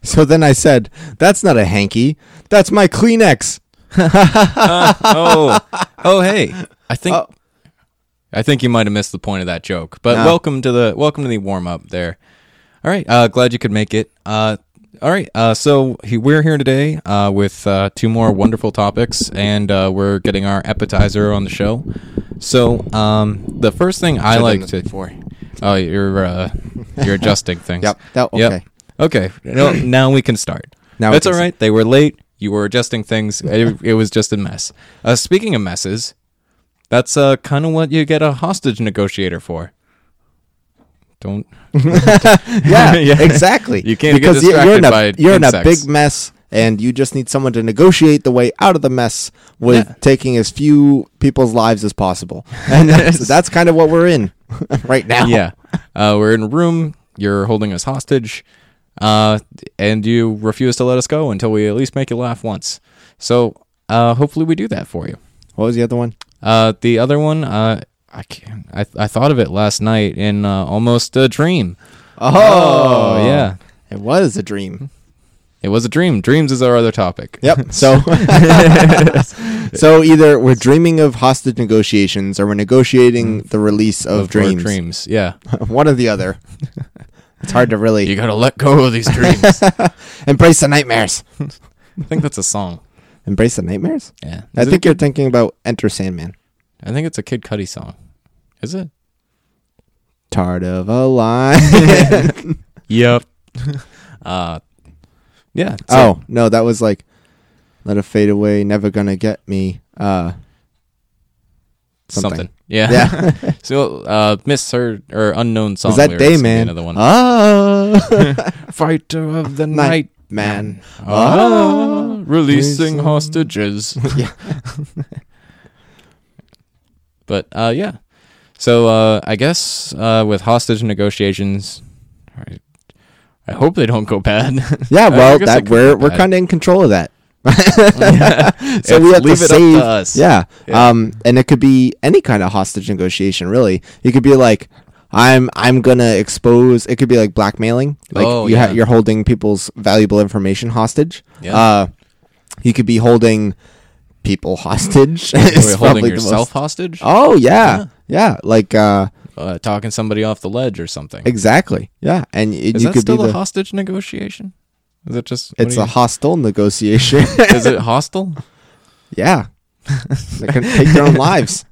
So then I said, "That's not a hanky. That's my Kleenex." Hey. I think you might have missed the point of that joke. But No. welcome to the warm up there. All right, glad you could make it. All right, so we're here today with two more wonderful topics, and we're getting our appetizer on the show. So the first thing I like to... Before. Oh, you're adjusting things. Yep. Okay. Yep. Okay. Now we can start. Now That's we all can right. They were late. You were adjusting things. It was just a mess. Speaking of messes, that's kind of what you get a hostage negotiator for. Don't. Yeah, exactly. You can't get distracted by you're in a insects. big mess, and you just need someone to negotiate the way out of the mess with taking as few people's lives as possible. And that's kind of what we're in right now. Yeah. We're in a room. You're holding us hostage. And you refuse to let us go until we at least make you laugh once. So hopefully we do that for you. What was the other one? The other one, I thought of it last night in almost a dream. Oh, yeah, it was a dream. it was a dream. Dreams is our other topic. Yep. So, so either we're dreaming of hostage negotiations, or we're negotiating the release of Our dreams. dreams. Yeah, One or the other. It's hard to really you gotta let go of these dreams. embrace the nightmares. I think that's a song. Embrace the nightmares. Yeah, I think you're thinking about Enter Sandman. I think it's a Kid Cudi song. Is it? Tart of a line. Yep. Yeah. Oh no, that was like, let it fade away. Never gonna get me. Something. Yeah. Yeah. So, misheard or unknown song. Was that lyrics Day would be Man? Another one. Fighter of the night. Man. Releasing hostages. Yeah. But yeah. So I guess with hostage negotiations, I hope they don't go bad. Yeah. I Well, guess it could we're go bad. kind of in control of that. So It's we have leave to it save. up to us. Yeah. Yeah. And it could be any kind of hostage negotiation. Really, it could be like, I'm gonna expose. It could be like blackmailing. Like you're holding people's valuable information hostage. Yeah. You could be holding people hostage. Are It's you holding probably the yourself most- hostage? Oh yeah. Like Talking somebody off the ledge or something. exactly. Yeah. And Is you that could still be a hostage negotiation? Is it just? It's a hostile negotiation. Is it hostile? Yeah. They can take their own lives.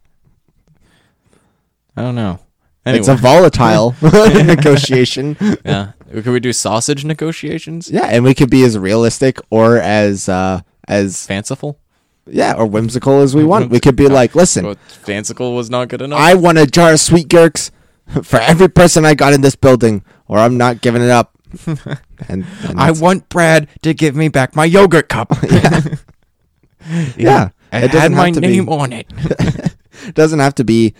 I don't know. Anyway. It's a volatile negotiation. Yeah. Could we do sausage negotiations? Yeah, and we could be as realistic or as Fanciful? or whimsical as we want. We could be like, listen, Well, fanciful was not good enough. I want a jar of sweet Gurks for every person I got in this building, or I'm not giving it up. And I want Brad to give me back my yogurt cup. yeah. It It had doesn't my have to be- name on it. It doesn't have to be,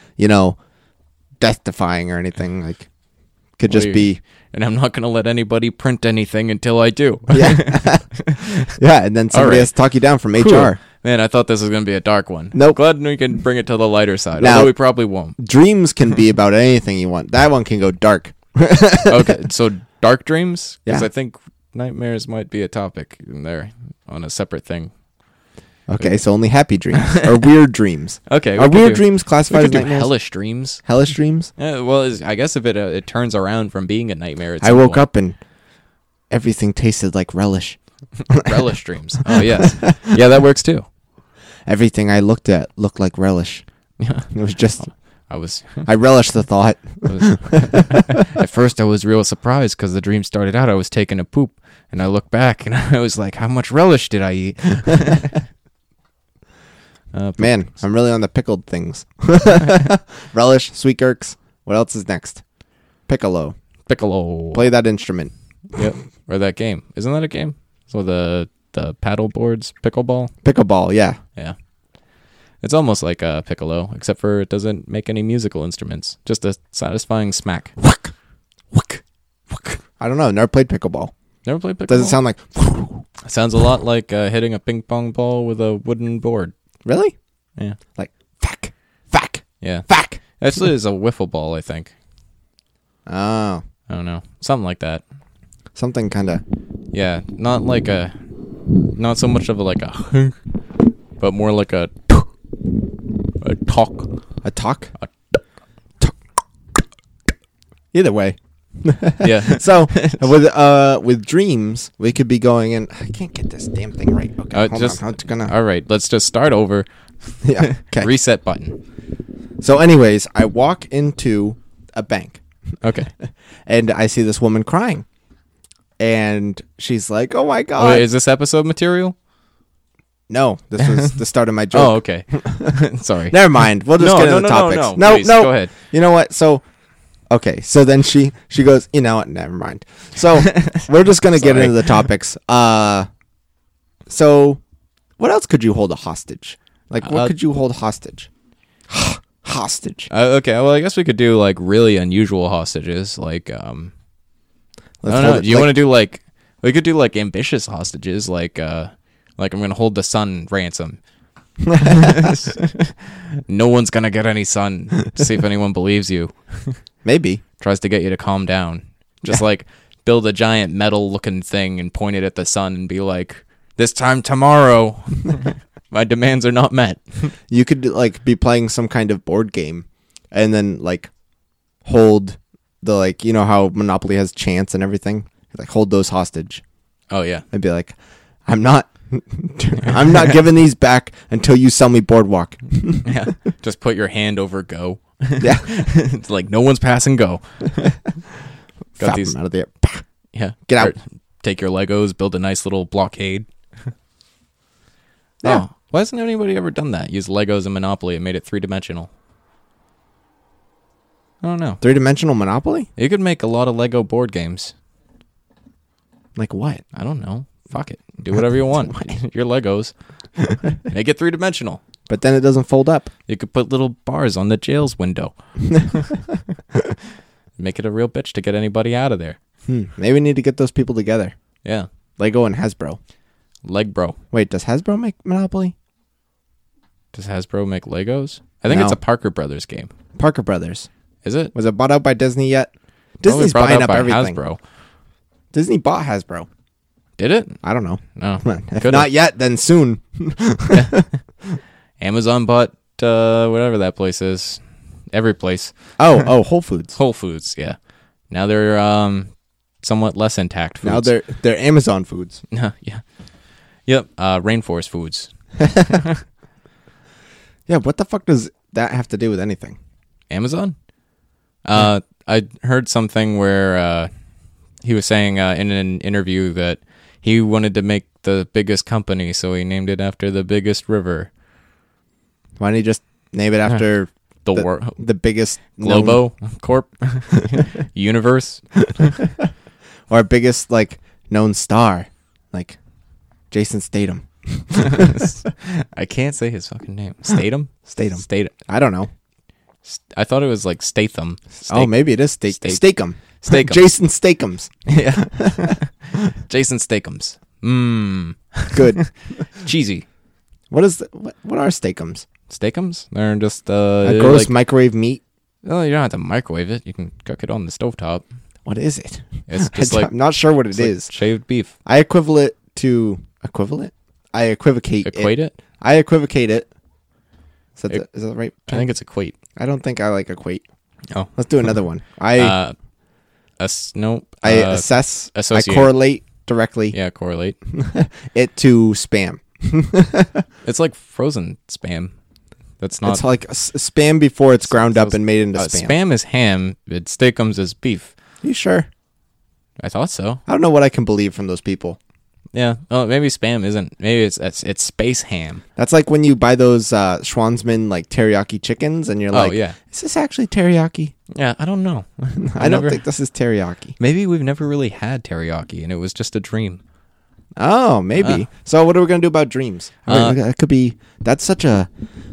death defying or anything. Like, could just be And I'm not going to let anybody print anything until I do. yeah, yeah. And then somebody right. has to talk you down from Cool. HR. Man, I thought this was going to be a dark one. Nope. Glad we can bring it to the lighter side. Now- Although we probably won't. Dreams can be about anything you want. That one can go dark. Okay, so dark dreams? Because Yeah. I think nightmares might be a topic in there on a separate thing. Okay, so only happy dreams or weird dreams. Okay. Are weird dreams classified We as could do nightmares? hellish dreams. Hellish dreams? Yeah, well, I guess if it turns around from being a nightmare, I woke up and everything tasted like relish. relish dreams. Oh yes, yeah, that works too. Everything I looked at looked like relish. Yeah, It was just, I was I relished the thought. at first I was real surprised because the dream started out I was taking a poop, and I looked back and I was like, how much relish did I eat? Man, I'm really on the pickled things. Relish, sweet Gurks. What else is next? Piccolo. Piccolo. Play that instrument. Yep. Or that game. Isn't that a game? So the paddle boards, pickleball. Pickleball, yeah. Yeah. It's almost like a piccolo, except for it doesn't make any musical instruments. Just a satisfying smack. Whack, whack, whack. I don't know. Never played pickleball. Never played pickleball? Does it sound like... Sounds a lot like hitting a ping pong ball with a wooden board. Really? Yeah. Like, fack, fack, Yeah. fack. Actually, it's a wiffle ball, I think. Oh, I don't know. Something like that. something kind of Yeah, not so much of a but more like a talk. A talk? Either way. Yeah. So with dreams, we could be going in. I can't get this damn thing right. Okay, hold on. All right, let's just start over. Yeah. Okay. Reset button. So, anyways, I walk into a bank. Okay. And I see this woman crying, and she's like, "Oh my god!" Wait, is this episode material? No, this was the start of my joke. Oh, okay. Sorry. Never mind. We'll just get into the topics. No, please, go ahead. You know what? So. Okay, so then she goes, you know what, never mind. So we're just going to get into the topics. So what else could you hold a hostage? Like, what could you hold hostage? Hostage. Okay, well, I guess we could do, like, really unusual hostages. Like, I don't know. Do you want to do, like, we could do, like, ambitious hostages. Like I'm going to hold the sun ransom. No one's going to get any sun. See if anyone believes you. Maybe. Tries to get you to calm down. Just like build a giant metal looking thing and point it at the sun and be like, this time tomorrow, my demands are not met. You could like be playing some kind of board game and then like hold the, like, you know how Monopoly has chance and everything? Like hold those hostage. Oh yeah. I'd be like, I'm not giving these back until you sell me Boardwalk. Yeah. Just put your hand over go. Yeah. It's like no one's passing go. Got these out of there. Yeah. Get out. Take your Legos, build a nice little blockade. Yeah. Oh, why hasn't anybody ever done that? Use Legos and Monopoly and made it 3-dimensional. I don't know. 3-dimensional Monopoly? You could make a lot of Lego board games. Like what? I don't know. Fuck it. Do whatever you want. Your Legos. Make it 3-dimensional. But then it doesn't fold up. You could put little bars on the jail's window. Make it a real bitch to get anybody out of there. Maybe we need to get those people together. Yeah. Lego and Hasbro. Legbro. Wait, does Hasbro make Monopoly? Does Hasbro make Legos? I think it's a Parker Brothers game. Parker Brothers. Is it? Was it bought out by Disney yet? Disney's buying up everything. Hasbro. Disney bought Hasbro. Did it? I don't know. No. If not yet, then soon. Amazon bought whatever that place is. Every place. Oh, Whole Foods. Whole Foods, yeah. Now they're somewhat less intact foods. Now they're Amazon Foods. Yeah. Yep. Rainforest Foods. Yeah, what the fuck does that have to do with anything? Amazon? I heard something where he was saying in an interview that he wanted to make the biggest company, so he named it after the biggest river. Why don't you just name it after the biggest Globo Corp universe, or biggest like known star, like Jason Statham? I can't say his fucking name. Statham. I don't know. I thought it was like Statham. Oh, maybe it is Statham. Steakums. Jason Stathams. Yeah. Jason Stathams. Good. Cheesy. What are Stathams? Steakums? They're just a gross microwave meat. Oh, you don't have to microwave it. You can cook it on the stovetop. What is it? It's just like I'm not sure what it is. Like shaved beef. I equivocate it. I equivocate it. Is that right? I think it's equate. I don't think I like equate. Oh, let's do another one. I assess. Associate. I correlate directly. Yeah, correlate it to spam. It's like frozen spam. That's not. It's like spam before it's ground up and made into spam. Spam is ham. Steakums is beef. You sure? I thought so. I don't know what I can believe from those people. Yeah. Oh, maybe spam isn't. Maybe it's space ham. That's like when you buy those Schwansman like teriyaki chickens, and you're like, yeah. Is this actually teriyaki? Yeah, I don't know. I don't think this is teriyaki. Maybe we've never really had teriyaki, and it was just a dream. Oh, maybe. So what are we gonna do about dreams? It could be. That's such a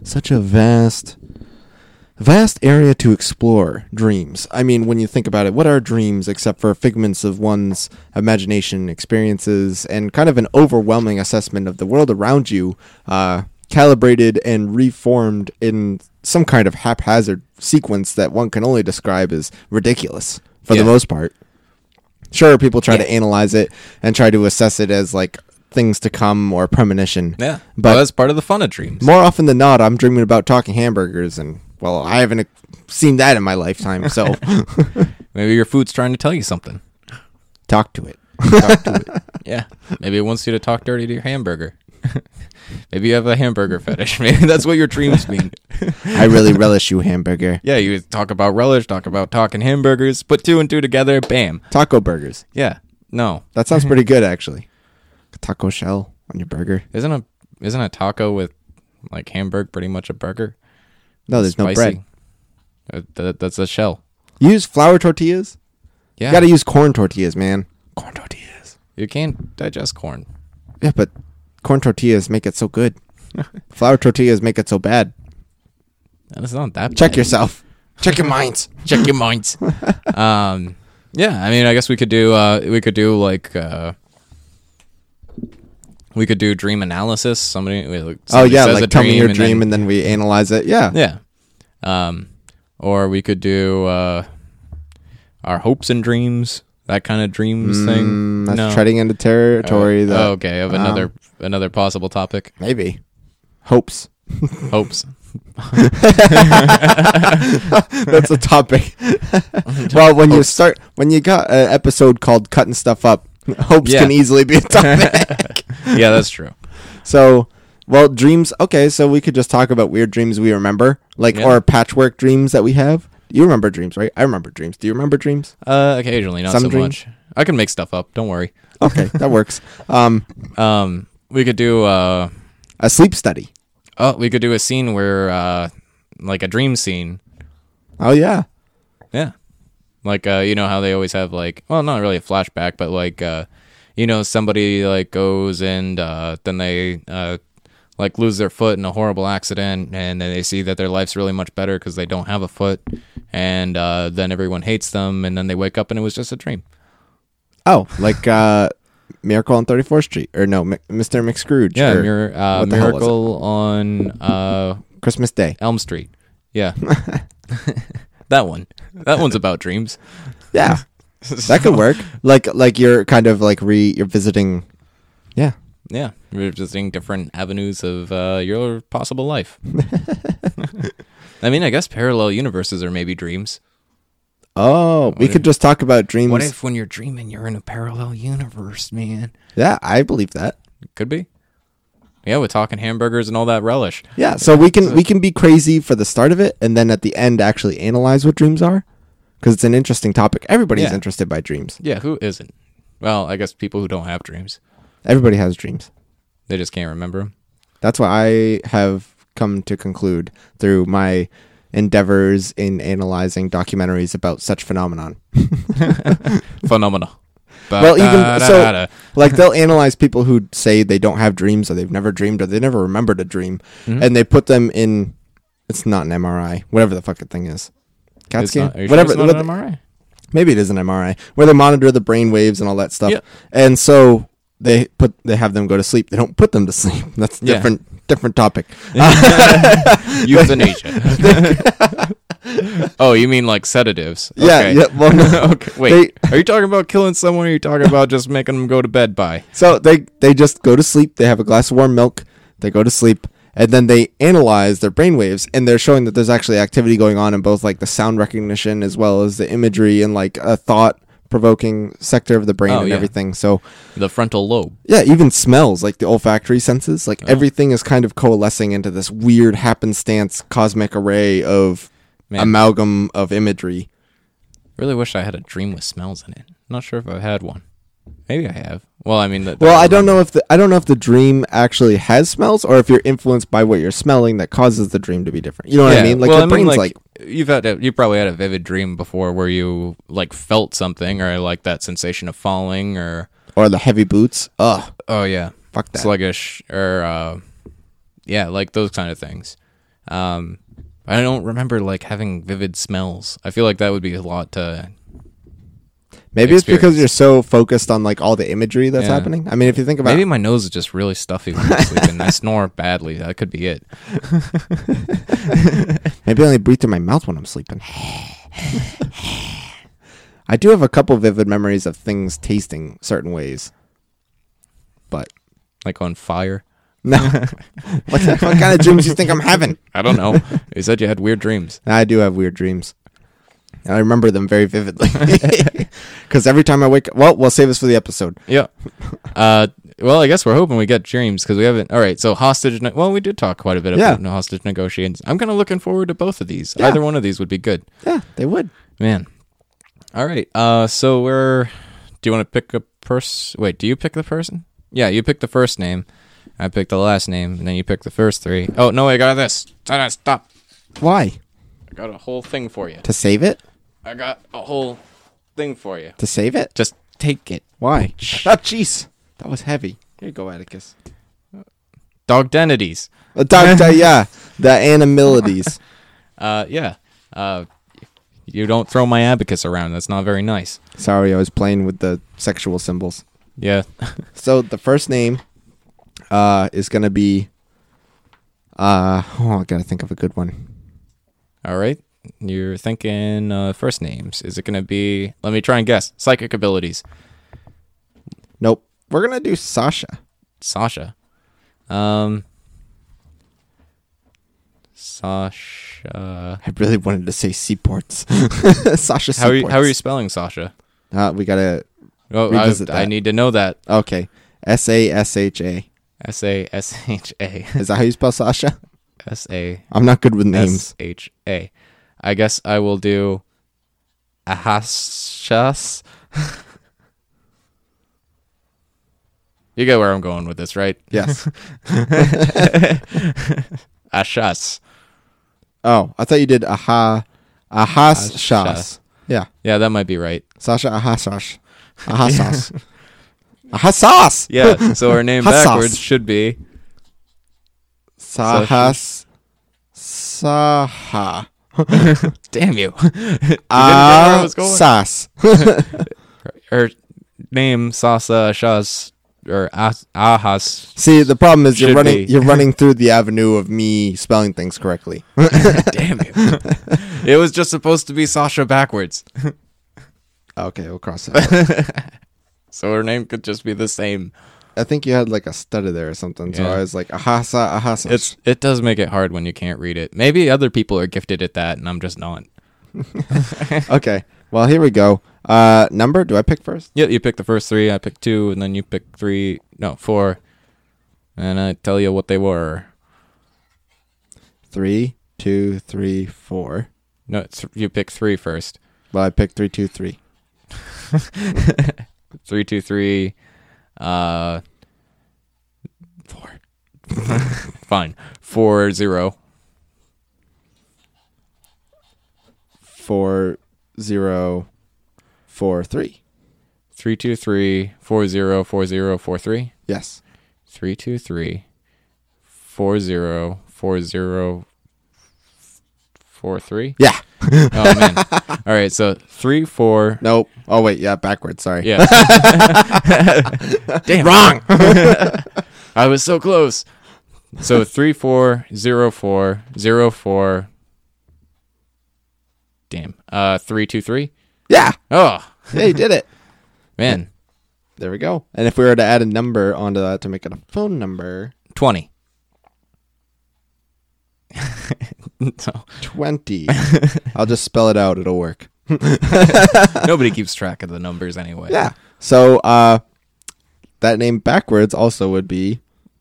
vast area to explore. Dreams. I mean, when you think about it, what are dreams except for figments of one's imagination, experiences, and kind of an overwhelming assessment of the world around you, calibrated and reformed in some kind of haphazard sequence that one can only describe as ridiculous for the most part. Sure, people try Yeah. to analyze it and try to assess it as like things to come or premonition. Yeah, But- well, that's part of the fun of dreams. More often than not, I'm dreaming about talking hamburgers, and well, I haven't seen that in my lifetime. So Maybe your food's trying to tell you something. talk to it. Talk to it. Yeah, maybe it wants you to talk dirty to your hamburger. Maybe you have a hamburger fetish. Maybe that's what your dreams mean. I really relish you, hamburger. Yeah, you talk about relish, talk about talking hamburgers, put 2 and 2 together, bam. Taco burgers. Yeah, no, That sounds pretty good, actually. Taco shell on your burger. isn't a taco with like hamburg pretty much a burger? No, there's no bread. That's a shell. You use flour tortillas? Yeah, You gotta use corn tortillas, man. Corn tortillas. you can't digest corn. Yeah, but corn tortillas make it so good. Flour tortillas make it so bad. And it's not that. Check bad. yourself. Check your minds. Check your minds. Yeah, I mean, I guess we could do we could do dream analysis. Somebody Oh yeah, says like a tell me your and dream then- and then we analyze it. Yeah. yeah. Or we could do our hopes and dreams, that kind of dreams thing. That's No. treading into territory that Okay, of another possible topic. maybe. Hopes. Hopes. That's a topic. Well, when you got an episode called Cutting Stuff Up, hopes Yeah. can easily be a topic. Yeah, that's true. So, well, dreams. Okay, so we could just talk about weird dreams we remember, like Yeah. or patchwork dreams that we have. You remember dreams, right? I remember dreams. Do you remember dreams? Occasionally, not Some so dreams? much. I can make stuff up. Don't worry. Okay, that works. We could do A sleep study. we could do a scene where like a dream scene. Oh yeah. Yeah. Like you know how they always have like, well, not really a flashback, but like somebody like goes and then they like lose their foot in a horrible accident, and then they see that their life's really much better because they don't have a foot, and then everyone hates them, and then they wake up and it was just a dream. Oh, like Miracle on 34th Street, or no, Mr. McScrooge. Yeah, or what the hell was it? Miracle on Christmas Day. Elm Street. Yeah. That one's about dreams. Yeah, that could work. Like you're kind of like you're visiting. Yeah. Yeah, you're visiting different avenues of your possible life. I mean, I guess parallel universes are maybe dreams. Oh, we could just talk about dreams. What if when you're dreaming, you're in a parallel universe, man? Yeah, I believe that. Could be. Yeah, we're talking hamburgers and all that relish. Yeah, so we can be crazy for the start of it, and then at the end actually analyze what dreams are, because it's an interesting topic. Everybody's Yeah. interested by dreams. Yeah, who isn't? Well, I guess people who don't have dreams. Everybody has dreams. They just can't remember them. That's what I have come to conclude through my endeavors in analyzing documentaries about such phenomenon. Phenomena. Well, even so, like they'll analyze people who say they don't have dreams or they've never dreamed or they never remembered a dream, and they put them in. It's not an MRI, whatever the fuck the thing is. CAT It's scan, not, are you whatever. sure it's not an MRI? Maybe it is an MRI where they monitor the brain waves and all that stuff. Yeah. And so they have them go to sleep. They don't put them to sleep. That's Yeah. different topic. Euthanasia. Oh, you mean like sedatives? Yeah, Okay. yeah. Well, no. Okay. Wait, are you talking about killing someone, or are you talking about just making them go to bed by? So they just go to sleep. They have a glass of warm milk. They go to sleep, and then they analyze their brainwaves, and they're showing that there's actually activity going on in both like the sound recognition as well as the imagery and like a thought-provoking sector of the brain and yeah. everything. So The frontal lobe. yeah, even smells, like the olfactory senses, like everything is kind of coalescing into this weird happenstance cosmic array of Man. amalgam of imagery. Really wish I had a dream with smells in it. Not sure if I've had one. Maybe I have. Well, I mean, Well, I don't know if the dream actually has smells, or if you're influenced by what you're smelling that causes the dream to be different. You know what I mean? Like well, the brain's like you probably had a vivid dream before where you like felt something, or like that sensation of falling, or or the heavy boots. Ugh, oh yeah, fuck that. sluggish, or yeah, like those kind of things. I don't remember like having vivid smells. I feel like that would be a lot to. Maybe it's because experience. you're so focused on like all the imagery that's Yeah. happening. I mean, if you think about Maybe my nose is just really stuffy when I'm sleeping. I snore badly. That could be it. maybe I only breathe through my mouth when I'm sleeping. I do have a couple vivid memories of things tasting certain ways. But Like on fire? no. what kind of dreams do you think I'm having? I don't know. You said you had weird dreams. I do have weird dreams. And I remember them very vividly. Because every time I wake up... Well, we'll save this for the episode. Yeah. Well, I guess we're hoping we get dreams because we haven't. All right. So hostage. Well, we did talk quite a bit about hostage negotiations. I'm kind of looking forward to both of these. Yeah. Either one of these would be good. Yeah, they would. Man. All right. So we're. Do you want to pick a person? Wait. Do you pick the person? Yeah, you pick the first name. I pick the last name, and then you pick the first three. Oh no! I got this. Stop. Why? I got a whole thing for you. To save it? I got a whole thing for you. To save it? Just take it. Why? Oh, jeez. That was heavy. Here you go, Atticus. Dogdenities. Yeah. The animalities. Yeah. You don't throw my abacus around. That's not very nice. Sorry, I was playing with the sexual symbols. Yeah. So the first name is going to be... I got to think of a good one. All right. You're thinking first names. Is it going to be... Let me try and guess. Psychic abilities. Nope. We're going to do Sasha. Sasha. Sasha. I really wanted to say seaports. Sasha How Seaports. are you spelling Sasha? We got to... Oh, revisit I that. need to know that. Okay. S-A-S-H-A. S-A-S-H-A. Is that how you spell Sasha? S-A... I'm not good with names. S-H-A. I guess I will do Ahashas. You get where I'm going with this, right? Yes. Ashas. Oh, I thought you did Ahas Shas. Yeah. Yeah, that might be right. Sasha Ahasas. Ahasas. Ahasas! Yeah, so our name Hassas. backwards should be Sahas. Saha. Damn you. You didn't get where I was going? Sas. Her name Sasa Shas or Ahas. See, the problem is Should be. you're running through the avenue of me spelling things correctly. Damn you. It was just supposed to be Sasha backwards. Okay, we'll cross that out. So her name could just be the same. I think you had like a stutter there or something, so Yeah. I was like, Ahasa. It does make it hard when you can't read it. Maybe other people are gifted at that and I'm just not. Okay, well, here we go. Number, do I pick first? Yeah, you pick the first three, I pick two, and then you pick four. And I tell you what they were. 3, 2, 3, 4. No, you pick three first. Well, I picked 3, 2, 3. 3, 2, 3. 4. Fine. 4, 0. 4, 0, 4, 3. 3, 2, 3. 4, 0, 4, 0, 4, 3. Yes. 3, 2, 3. 4, 0, 4, 0, 4, 3. Yeah. Oh man. All right, so 3, 4. Nope. Oh, wait. Yeah, backwards. Sorry. Yeah. Damn. Wrong. I was so close. So 3, 4, 0, 4, 0, 4. Damn. 3, 2, 3. Yeah. Oh Yeah, you did it. man. There we go. And if we were to add a number onto that to make it a phone number, 20. So, 20. I'll just spell it out. It'll work. nobody keeps track of the numbers anyway. Yeah. So that name backwards also would be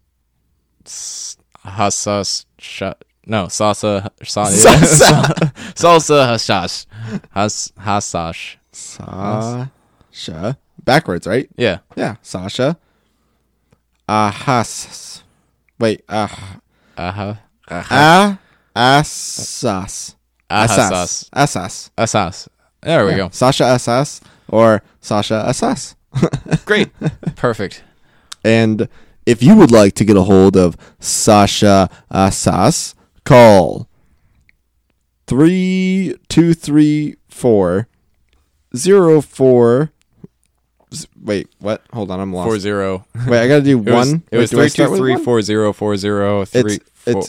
Hassas. No, salsa. Salsa. Salsa hashash. Hassash. Sasha. Backwards, right? Yeah. Yeah. Sasha. Ahas. Wait. Uh-huh. Asas. Ahasas. Asas. Asas. There we go. Sasha Asas or Sasha Asas. Great. Perfect. And if you would like to get a hold of Sasha Asas, call 3234 04. Wait, what? Hold on, I'm lost. 40. Wait, I gotta do one. It was 3234040. It's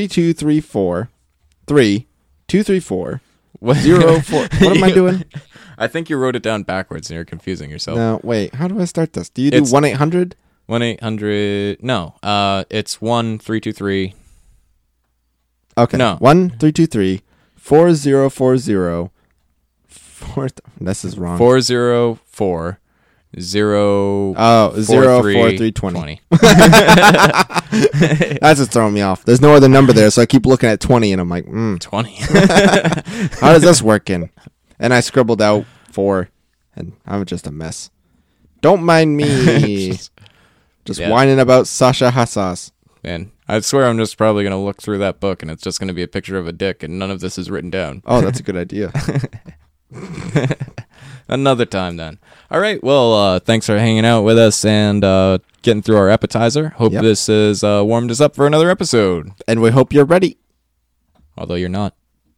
3234 3234 What? 04. What am I doing? I think you wrote it down backwards and you're confusing yourself. No, wait. How do I start this? Do you do It's- 1-800? 1-800. No. It's 1-323. Okay. No. 1-323-4040. This is wrong. 404 0 Oh, 04320. That's just throwing me off. There's no other number there, so I keep looking at 20, and I'm like, 20. how does this work in? And I scribbled out 4, and I'm just a mess. Don't mind me. Just Yeah. whining about Sasha Hassas. Man, I swear I'm just probably going to look through that book and it's just going to be a picture of a dick and none of this is written down. Oh, that's a good idea. Another time then. All right. Well, thanks for hanging out with us and getting through our appetizer. Hope Yep. this has warmed us up for another episode. And we hope you're ready. Although you're not.